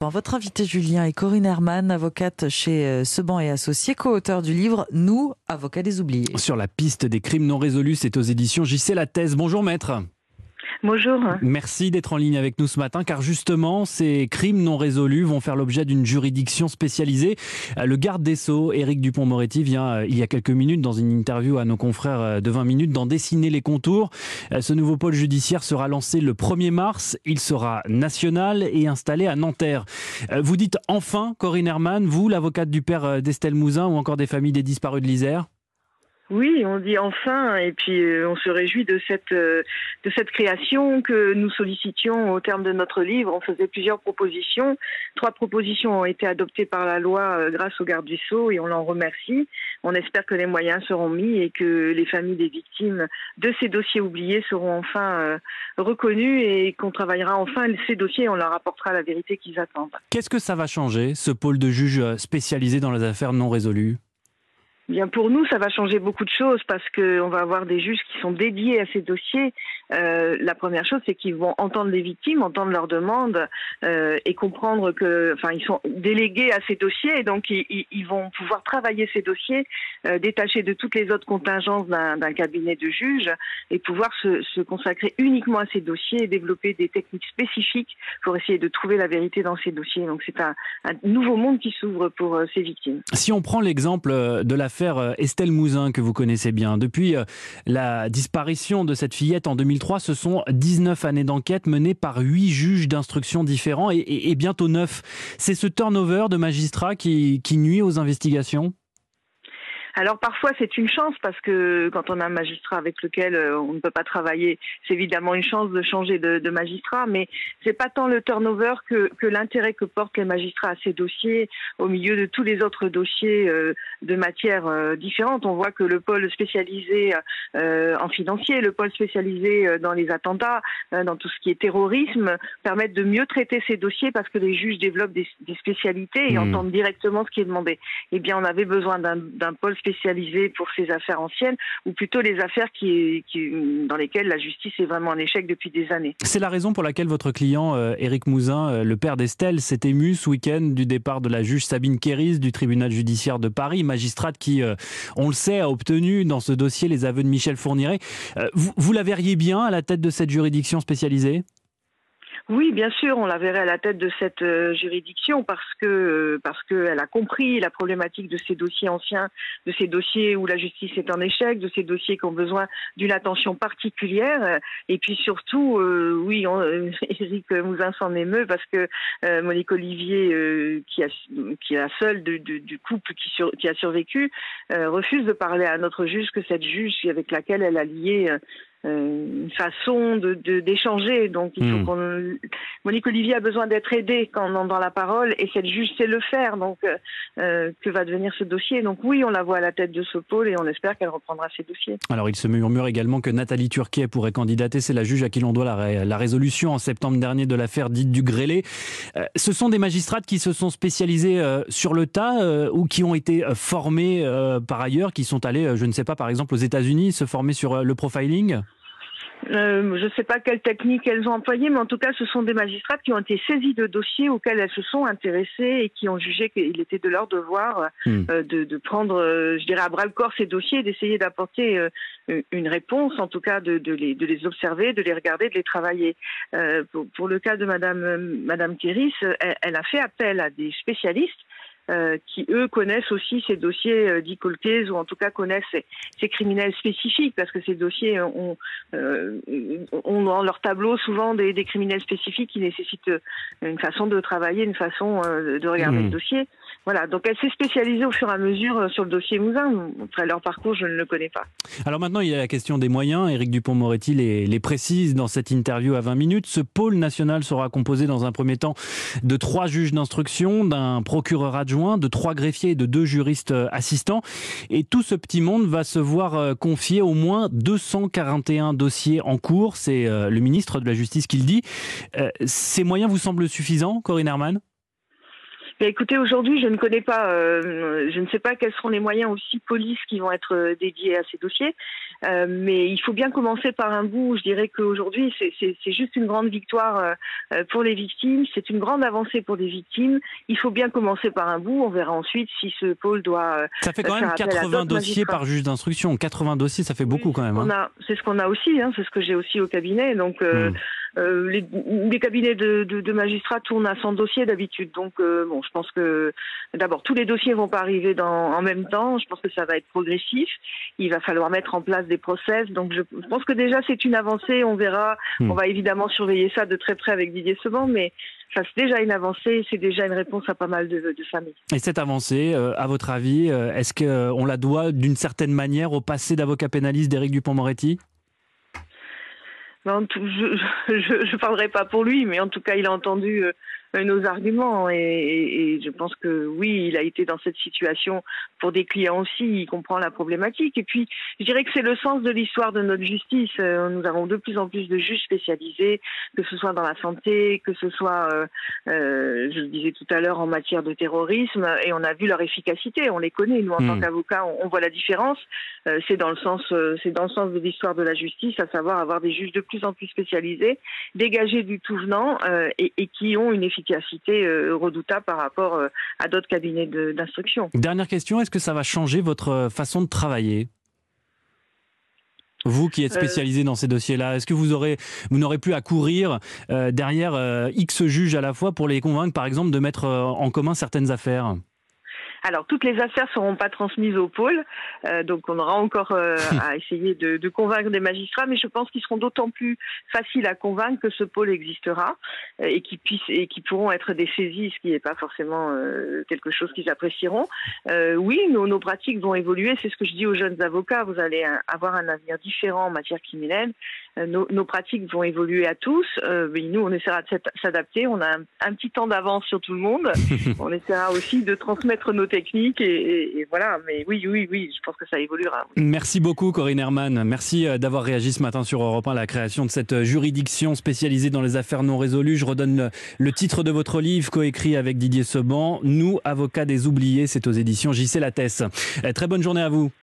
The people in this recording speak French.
Votre invité Julien est Corinne Herman, avocate chez Seban et Associés, co-auteur du livre « Nous, avocats des oubliés ». Sur la piste des crimes non résolus, c'est aux éditions JC Lattès. Bonjour maître. Bonjour. Merci d'être en ligne avec nous ce matin, car justement, ces crimes non résolus vont faire l'objet d'une juridiction spécialisée. Le garde des Sceaux, Éric Dupond-Moretti, vient il y a quelques minutes, dans une interview à nos confrères de 20 minutes, d'en dessiner les contours. Ce nouveau pôle judiciaire sera lancé le 1er mars. Il sera national et installé à Nanterre. Vous dites enfin, Corinne Herman, vous, l'avocate du père d'Estelle Mouzin ou encore des familles des disparus de l'Isère? Oui, on dit enfin, et puis on se réjouit de cette création que nous sollicitions au terme de notre livre. On faisait plusieurs propositions. 3 propositions ont été adoptées par la loi grâce au garde des Sceaux et on l'en remercie. On espère que les moyens seront mis et que les familles des victimes de ces dossiers oubliés seront enfin reconnues et qu'on travaillera enfin ces dossiers et on leur apportera la vérité qu'ils attendent. Qu'est-ce que ça va changer, ce pôle de juges spécialisés dans les affaires non résolues ? Bien pour nous, ça va changer beaucoup de choses parce qu'on va avoir des juges qui sont dédiés à ces dossiers. La première chose, c'est qu'ils vont entendre les victimes, entendre leurs demandes et comprendre que, ils sont délégués à ces dossiers et donc ils vont pouvoir travailler ces dossiers, détachés de toutes les autres contingences d'un cabinet de juges et pouvoir se consacrer uniquement à ces dossiers et développer des techniques spécifiques pour essayer de trouver la vérité dans ces dossiers. Donc c'est un nouveau monde qui s'ouvre pour ces victimes. Si on prend l'exemple de l'affaire Estelle Mouzin, que vous connaissez bien, depuis la disparition de cette fillette en 2003, ce sont 19 années d'enquête menées par 8 juges d'instruction différents et bientôt 9. C'est ce turnover de magistrats qui nuit aux investigations ? Alors parfois c'est une chance parce que quand on a un magistrat avec lequel on ne peut pas travailler, c'est évidemment une chance de changer de magistrat, mais c'est pas tant le turnover que l'intérêt que portent les magistrats à ces dossiers au milieu de tous les autres dossiers de matières différentes. On voit que le pôle spécialisé en financier, le pôle spécialisé dans les attentats, dans tout ce qui est terrorisme, permettent de mieux traiter ces dossiers parce que les juges développent des spécialités et entendent directement ce qui est demandé. Eh bien on avait besoin d'un pôle spécialisé pour ces affaires anciennes, ou plutôt les affaires dans lesquelles la justice est vraiment en échec depuis des années. C'est la raison pour laquelle votre client, Éric Mouzin, le père d'Estelle, s'est ému ce week-end du départ de la juge Sabine Kéris du tribunal judiciaire de Paris, magistrate qui, on le sait, a obtenu dans ce dossier les aveux de Michel Fourniret. Vous la verriez bien à la tête de cette juridiction spécialisée ? Oui, bien sûr, on la verrait à la tête de cette juridiction parce que elle a compris la problématique de ces dossiers anciens, de ces dossiers où la justice est en échec, de ces dossiers qui ont besoin d'une attention particulière. Et puis surtout, Éric Mouzin s'en émeut parce que Monique Olivier, qui est la seule du couple qui a survécu, refuse de parler à notre juge, que cette juge avec laquelle elle a lié une façon d'échanger. Donc il faut Monique Olivier a besoin d'être aidée dans la parole et cette juge sait le faire. Donc que va devenir ce dossier? Donc oui, on la voit à la tête de ce pôle et on espère qu'elle reprendra ces dossiers. Alors il se murmure également que Nathalie Turquet pourrait candidater. C'est la juge à qui l'on doit la résolution en septembre dernier de l'affaire dite du grêlé. Ce sont des magistrates qui se sont spécialisés sur le tas ou qui ont été formés par ailleurs, qui sont allés, je ne sais pas, par exemple aux États-Unis se former sur le profiling? Je ne sais pas quelle technique elles ont employée, mais en tout cas, ce sont des magistrates qui ont été saisis de dossiers auxquels elles se sont intéressées et qui ont jugé qu'il était de leur devoir de prendre, à bras-le-corps ces dossiers et d'essayer d'apporter une réponse, en tout cas de les observer, de les regarder, de les travailler. Pour le cas de Madame Kéris, elle a fait appel à des spécialistes qui, eux, connaissent aussi ces dossiers dits cold case, ou en tout cas connaissent ces criminels spécifiques, parce que ces dossiers ont dans leur tableau souvent des criminels spécifiques qui nécessitent une façon de travailler, une façon de regarder le dossier. Voilà, donc elle s'est spécialisée au fur et à mesure sur le dossier Mouzin. Après leur parcours, je ne le connais pas. Alors maintenant, il y a la question des moyens. Éric Dupond-Moretti les précise dans cette interview à 20 minutes. Ce pôle national sera composé dans un premier temps de 3 juges d'instruction, d'un procureur adjoint, de 3 greffiers et de 2 juristes assistants. Et tout ce petit monde va se voir confier au moins 241 dossiers en cours. C'est le ministre de la Justice qui le dit. Ces moyens vous semblent suffisants, Corinne Herman ? Mais écoutez, aujourd'hui, je ne connais pas, je ne sais pas quels seront les moyens aussi police qui vont être dédiés à ces dossiers, mais il faut bien commencer par un bout. Je dirais qu'aujourd'hui, c'est juste une grande victoire pour les victimes, c'est une grande avancée pour les victimes. Il faut bien commencer par un bout, on verra ensuite si ce pôle doit... Ça fait quand même 80 dossiers par juge d'instruction. 80 dossiers, ça fait beaucoup quand même. C'est ce qu'on a aussi, c'est ce que j'ai aussi au cabinet. Donc les cabinets de magistrats tournent à 100 dossiers d'habitude. Donc je pense que d'abord tous les dossiers vont pas arriver en même temps. Je pense que ça va être progressif. Il va falloir mettre en place des process. Donc je pense que déjà c'est une avancée. On verra. On va évidemment surveiller ça de très près avec Didier Seban, mais ça c'est déjà une avancée. C'est déjà une réponse à pas mal de familles. Et cette avancée, à votre avis, est-ce qu'on la doit d'une certaine manière au passé d'avocat pénaliste d'Éric Dupond-Moretti ? Je parlerai pas pour lui, mais en tout cas, il a entendu nos arguments et je pense que oui, il a été dans cette situation pour des clients aussi, il comprend la problématique. Et puis, je dirais que c'est le sens de l'histoire de notre justice. Nous avons de plus en plus de juges spécialisés, que ce soit dans la santé, que ce soit, je le disais tout à l'heure, en matière de terrorisme, et on a vu leur efficacité, on les connaît. Nous, en tant qu'avocats, on voit la différence. C'est dans le sens de l'histoire de la justice, à savoir avoir des juges de plus en plus spécialisés, dégagés du tout venant et qui ont une efficacité redoutable par rapport à d'autres cabinets d'instruction. Dernière question, est-ce que ça va changer votre façon de travailler ? Vous qui êtes spécialisé dans ces dossiers-là, est-ce que vous n'aurez plus à courir derrière X juges à la fois pour les convaincre, par exemple, de mettre en commun certaines affaires ? Alors, toutes les affaires ne seront pas transmises au pôle, donc on aura encore à essayer de convaincre des magistrats, mais je pense qu'ils seront d'autant plus faciles à convaincre que ce pôle existera et qui pourront être des saisies, ce qui n'est pas forcément quelque chose qu'ils apprécieront. Oui, nos pratiques vont évoluer, c'est ce que je dis aux jeunes avocats, vous allez avoir un avenir différent en matière criminelle. Nos pratiques vont évoluer à tous, mais nous on essaiera de s'adapter, on a un petit temps d'avance sur tout le monde, on essaiera aussi de transmettre nos techniques et voilà, mais oui, je pense que ça évoluera. Merci beaucoup Corinne Herman, merci d'avoir réagi ce matin sur Europe 1 à la création de cette juridiction spécialisée dans les affaires non résolues. Je redonne le titre de votre livre coécrit avec Didier Seban, Nous, avocats des oubliés, c'est aux éditions J.C. Lattès. Très bonne journée à vous.